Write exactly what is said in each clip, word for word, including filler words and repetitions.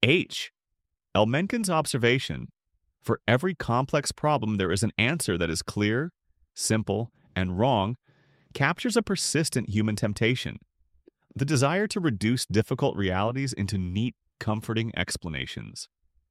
H. L. Mencken's observation: for every complex problem, there is an answer that is clear, simple, and wrong, captures a persistent human temptation: the desire to reduce difficult realities into neat, comforting explanations.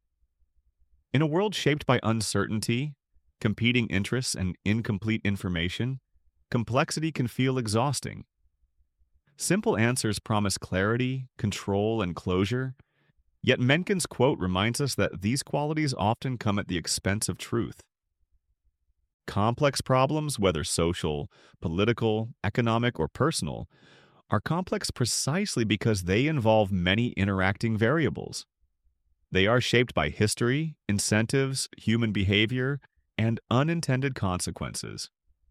In a world shaped by uncertainty, competing interests, and incomplete information, complexity can feel exhausting. Simple answers promise clarity, control, and closure, yet Mencken's quote reminds us that these qualities often come at the expense of truth. Complex problems, whether social, political, economic, or personal, are complex precisely because they involve many interacting variables. They are shaped by history, incentives, human behavior, and unintended consequences.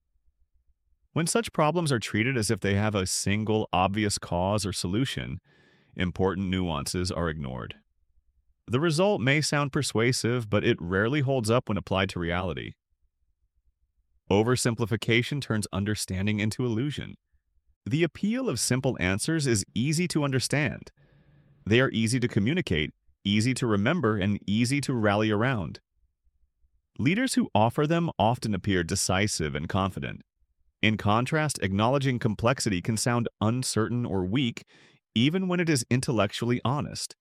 When such problems are treated as if they have a single obvious cause or solution, important nuances are ignored. The result may sound persuasive, but it rarely holds up when applied to reality. Oversimplification turns understanding into illusion. The appeal of simple answers is easy to understand. They are easy to communicate, easy to remember, and easy to rally around. Leaders who offer them often appear decisive and confident. In contrast, acknowledging complexity can sound uncertain or weak, even when it is intellectually honest.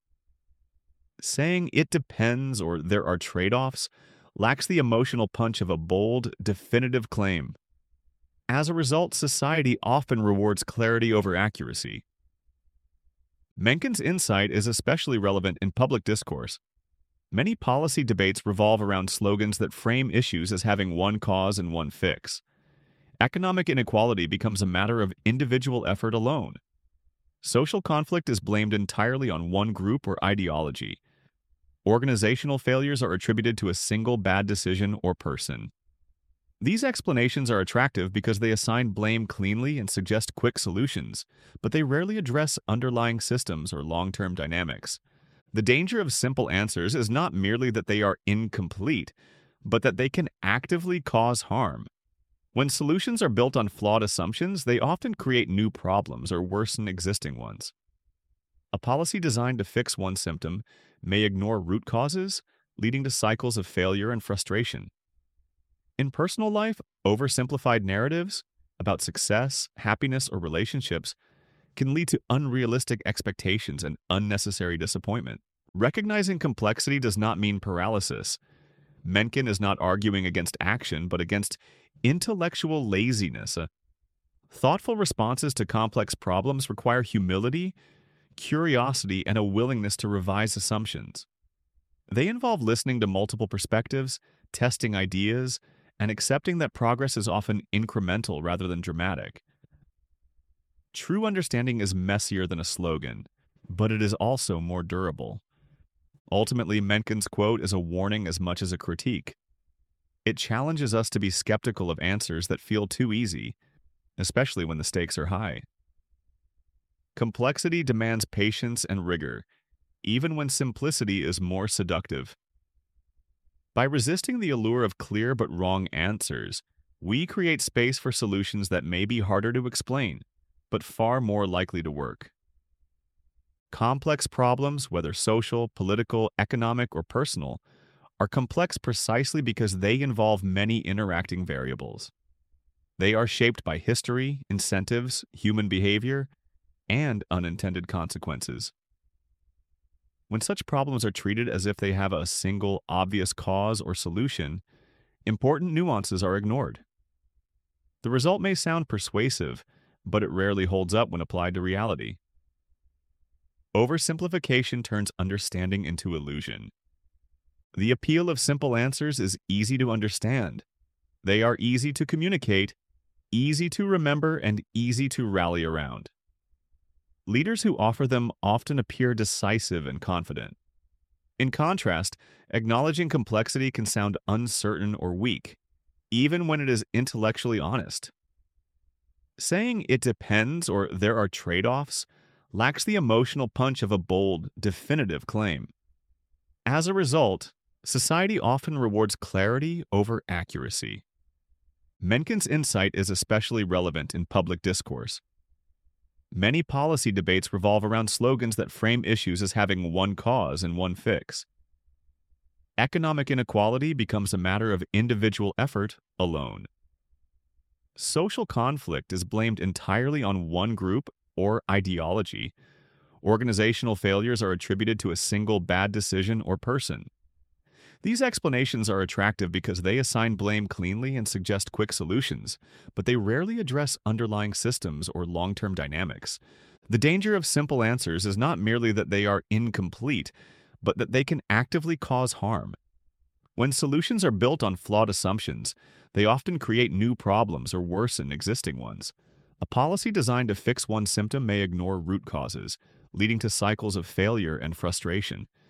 Saying "it depends" or "there are trade-offs" lacks the emotional punch of a bold, definitive claim. As a result, society often rewards clarity over accuracy. Mencken's insight is especially relevant in public discourse. Many policy debates revolve around slogans that frame issues as having one cause and one fix. Economic inequality becomes a matter of individual effort alone. Social conflict is blamed entirely on one group or ideology. Organizational failures are attributed to a single bad decision or person. These explanations are attractive because they assign blame cleanly and suggest quick solutions, but they rarely address underlying systems or long-term dynamics. The danger of simple answers is not merely that they are incomplete, but that they can actively cause harm. When solutions are built on flawed assumptions, they often create new problems or worsen existing ones. A policy designed to fix one symptom may ignore root causes, leading to cycles of failure and frustration. In personal life, oversimplified narratives about success, happiness, or relationships can lead to unrealistic expectations and unnecessary disappointment. Recognizing complexity does not mean paralysis. Mencken is not arguing against action, but against intellectual laziness. Uh, Thoughtful responses to complex problems require humility, curiosity, and a willingness to revise assumptions. They involve listening to multiple perspectives, testing ideas, and accepting that progress is often incremental rather than dramatic. True understanding is messier than a slogan, but it is also more durable. Ultimately, Mencken's quote is a warning as much as a critique. It challenges us to be skeptical of answers that feel too easy, especially when the stakes are high. Complexity demands patience and rigor, even when simplicity is more seductive. By resisting the allure of clear but wrong answers, we create space for solutions that may be harder to explain, but far more likely to work. Complex problems, whether social, political, economic, or personal, are complex precisely because they involve many interacting variables. They are shaped by history, incentives, human behavior, and unintended consequences. When such problems are treated as if they have a single, obvious cause or solution, important nuances are ignored. The result may sound persuasive, but it rarely holds up when applied to reality. Oversimplification turns understanding into illusion. The appeal of simple answers is easy to understand. They are easy to communicate, easy to remember, and easy to rally around. Leaders who offer them often appear decisive and confident. In contrast, acknowledging complexity can sound uncertain or weak, even when it is intellectually honest. Saying "it depends" or "there are trade-offs" lacks the emotional punch of a bold, definitive claim. As a result, society often rewards clarity over accuracy. Mencken's insight is especially relevant in public discourse. Many policy debates revolve around slogans that frame issues as having one cause and one fix. Economic inequality becomes a matter of individual effort alone. Social conflict is blamed entirely on one group or ideology. Organizational failures are attributed to a single bad decision or person. These explanations are attractive because they assign blame cleanly and suggest quick solutions, but they rarely address underlying systems or long-term dynamics. The danger of simple answers is not merely that they are incomplete, but that they can actively cause harm. When solutions are built on flawed assumptions, they often create new problems or worsen existing ones. A policy designed to fix one symptom may ignore root causes, leading to cycles of failure and frustration.